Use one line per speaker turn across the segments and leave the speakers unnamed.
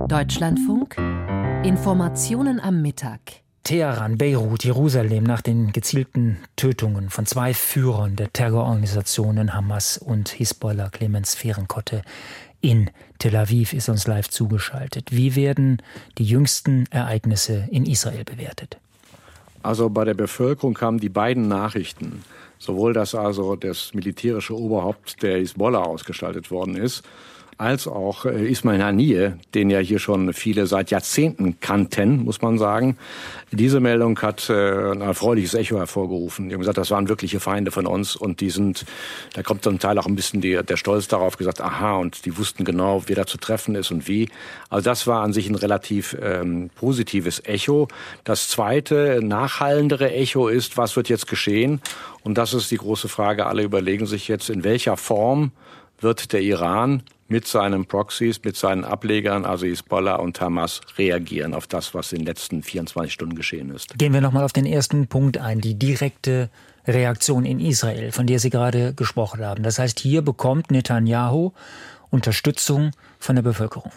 Deutschlandfunk Informationen am Mittag.
Teheran, Beirut, Jerusalem nach den gezielten Tötungen von 2 Führern der Terrororganisationen Hamas und Hisbollah. Clemens Fehrenkotte in Tel Aviv ist uns live zugeschaltet. Wie werden die jüngsten Ereignisse in Israel bewertet?
Also bei der Bevölkerung kamen die beiden Nachrichten. Sowohl, dass also das militärische Oberhaupt der Hisbollah ausgestaltet worden ist, als auch Ismail Haniyeh, den ja hier schon viele seit Jahrzehnten kannten, muss man sagen. Diese Meldung hat ein erfreuliches Echo hervorgerufen. Die haben gesagt, das waren wirkliche Feinde von uns und da kommt zum Teil auch ein bisschen der Stolz darauf, gesagt, aha, und die wussten genau, wer da zu treffen ist und wie. Also das war an sich ein relativ positives Echo. Das zweite, nachhallendere Echo ist, was wird jetzt geschehen? Und das ist die große Frage. Alle überlegen sich jetzt, in welcher Form wird der Iran mit seinen Proxys, mit seinen Ablegern, also Hisbollah und Hamas, reagieren auf das, was in den letzten 24 Stunden geschehen ist.
Gehen wir nochmal auf den ersten Punkt ein, die direkte Reaktion in Israel, von der Sie gerade gesprochen haben. Das heißt, hier bekommt Netanyahu Unterstützung von der Bevölkerung.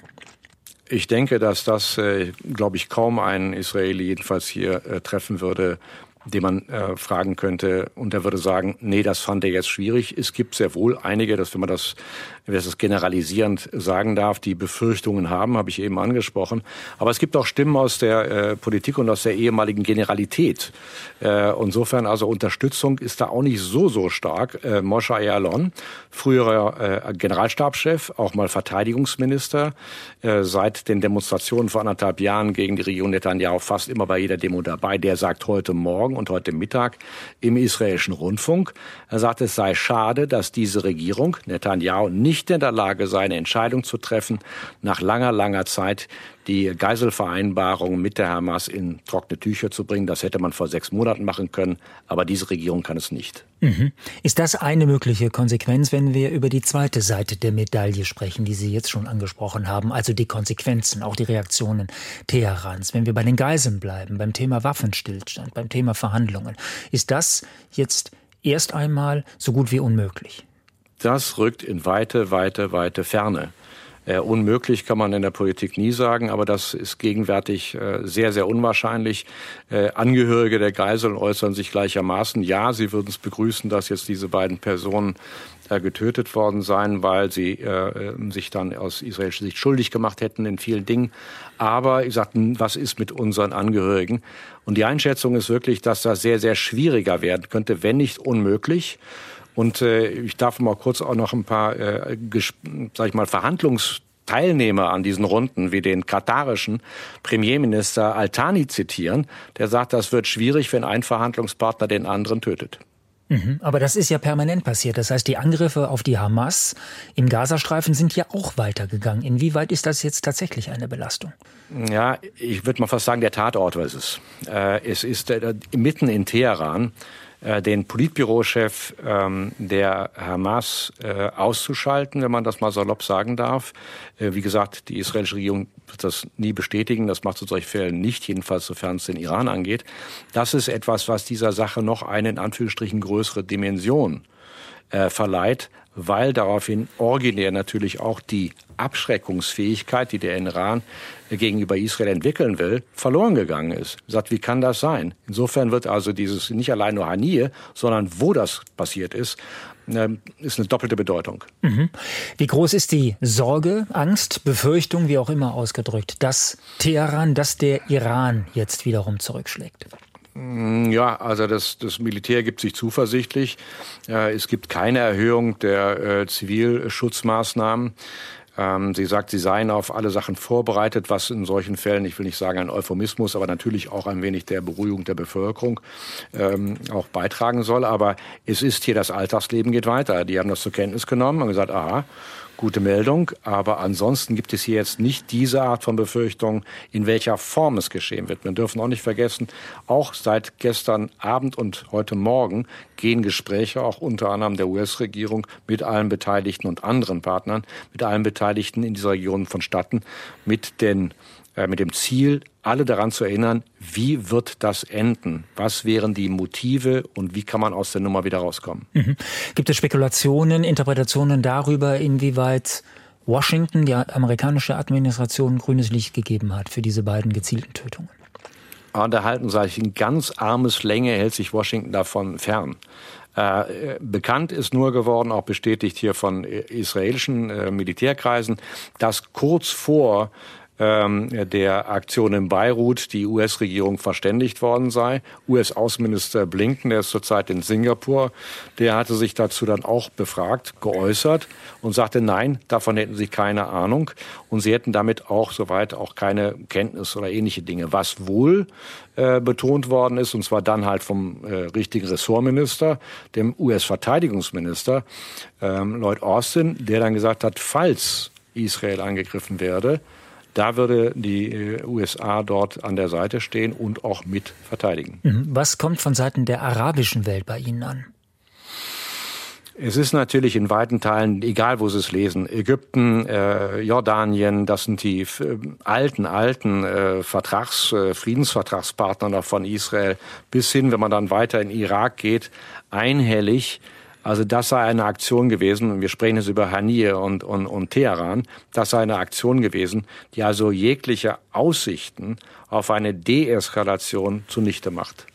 Ich denke, dass das, glaube ich, kaum einen Israeli jedenfalls hier treffen würde, den man fragen könnte, und er würde sagen, nee, das fand er jetzt schwierig. Es gibt sehr wohl einige, wenn man das generalisierend sagen darf, die Befürchtungen haben, habe ich eben angesprochen. Aber es gibt auch Stimmen aus der Politik und aus der ehemaligen Generalität. Insofern also Unterstützung ist da auch nicht so stark. Moshe Ya'alon, früherer Generalstabschef, auch mal Verteidigungsminister, seit den Demonstrationen vor 1,5 Jahren gegen die Regierung Netanyahu fast immer bei jeder Demo dabei, der sagt heute Morgen und heute Mittag im israelischen Rundfunk, er sagt, es sei schade, dass diese Regierung, Netanyahu, nicht in der Lage sei, eine Entscheidung zu treffen, nach langer Zeit die Geiselvereinbarung mit der Hamas in trockene Tücher zu bringen. Das hätte man vor 6 Monaten machen können, aber diese Regierung kann es nicht.
Mhm. Ist das eine mögliche Konsequenz, wenn wir über die zweite Seite der Medaille sprechen, die Sie jetzt schon angesprochen haben, also die Konsequenzen, auch die Reaktionen Teherans? Wenn wir bei den Geiseln bleiben, beim Thema Waffenstillstand, beim Thema Verhandlungen, ist das jetzt erst einmal so gut wie unmöglich?
Das rückt in weite Ferne. Unmöglich kann man in der Politik nie sagen, aber das ist gegenwärtig sehr unwahrscheinlich. Angehörige der Geiseln äußern sich gleichermaßen. Ja, sie würden es begrüßen, dass jetzt diese beiden Personen getötet worden seien, weil sie sich dann aus israelischer Sicht schuldig gemacht hätten in vielen Dingen. Aber ich sagte, was ist mit unseren Angehörigen? Und die Einschätzung ist wirklich, dass das sehr schwieriger werden könnte, wenn nicht unmöglich. Und ich darf mal kurz auch noch ein paar, Verhandlungsteilnehmer an diesen Runden, wie den katarischen Premierminister Al-Thani zitieren. Der sagt, das wird schwierig, wenn ein Verhandlungspartner den anderen tötet.
Aber das ist ja permanent passiert. Das heißt, die Angriffe auf die Hamas im Gazastreifen sind ja auch weitergegangen. Inwieweit ist das jetzt tatsächlich eine Belastung?
Ja, ich würde mal fast sagen, der Tatort ist es. Es ist mitten in Teheran, den Politbürochef der Hamas auszuschalten, wenn man das mal salopp sagen darf. Wie gesagt, die israelische Regierung wird das nie bestätigen. Das macht es in solchen Fällen nicht, jedenfalls sofern es den Iran angeht. Das ist etwas, was dieser Sache noch eine in Anführungsstrichen größere Dimension verleiht, weil daraufhin originär natürlich auch die Abschreckungsfähigkeit, die der Iran gegenüber Israel entwickeln will, verloren gegangen ist. Sagt, wie kann das sein? Insofern wird also dieses nicht allein nur Haniyeh, sondern wo das passiert ist eine doppelte Bedeutung.
Wie groß ist die Sorge, Angst, Befürchtung, wie auch immer ausgedrückt, dass Teheran, dass der Iran jetzt wiederum zurückschlägt?
Ja, also das Militär gibt sich zuversichtlich. Es gibt keine Erhöhung der Zivilschutzmaßnahmen. Sie sagt, sie seien auf alle Sachen vorbereitet, was in solchen Fällen, ich will nicht sagen ein Euphemismus, aber natürlich auch ein wenig der Beruhigung der Bevölkerung auch beitragen soll. Aber es ist hier, das Alltagsleben geht weiter. Die haben das zur Kenntnis genommen und gesagt, aha, gute Meldung, aber ansonsten gibt es hier jetzt nicht diese Art von Befürchtung, in welcher Form es geschehen wird. Wir dürfen auch nicht vergessen, auch seit gestern Abend und heute Morgen gehen Gespräche auch unter anderem der US-Regierung mit allen Beteiligten und anderen Partnern, mit allen Beteiligten in dieser Region vonstatten, mit dem Ziel, alle daran zu erinnern, wie wird das enden? Was wären die Motive und wie kann man aus der Nummer wieder rauskommen?
Gibt es Spekulationen, Interpretationen darüber, inwieweit Washington, die amerikanische Administration, grünes Licht gegeben hat für diese beiden gezielten Tötungen.
Und da halten sich in ganz armes Länge, hält sich Washington davon fern. Bekannt ist nur geworden, auch bestätigt hier von israelischen Militärkreisen, dass kurz vor der Aktion in Beirut die US-Regierung verständigt worden sei. US-Außenminister Blinken, der ist zurzeit in Singapur, der hatte sich dazu dann auch befragt, geäußert und sagte, nein, davon hätten sie keine Ahnung und sie hätten damit auch soweit auch keine Kenntnis oder ähnliche Dinge. Was wohl betont worden ist, und zwar dann halt vom richtigen Ressortminister, dem US-Verteidigungsminister Lloyd Austin, der dann gesagt hat, falls Israel angegriffen werde, da würde die USA dort an der Seite stehen und auch mit verteidigen.
Was kommt von Seiten der arabischen Welt bei Ihnen an?
Es ist natürlich in weiten Teilen, egal wo Sie es lesen, Ägypten, Jordanien, das sind die alten Friedensvertragspartner von Israel, bis hin, wenn man dann weiter in Irak geht, einhellig. Also das sei eine Aktion gewesen, und wir sprechen jetzt über Haniyeh und Teheran, das sei eine Aktion gewesen, die also jegliche Aussichten auf eine Deeskalation zunichte macht.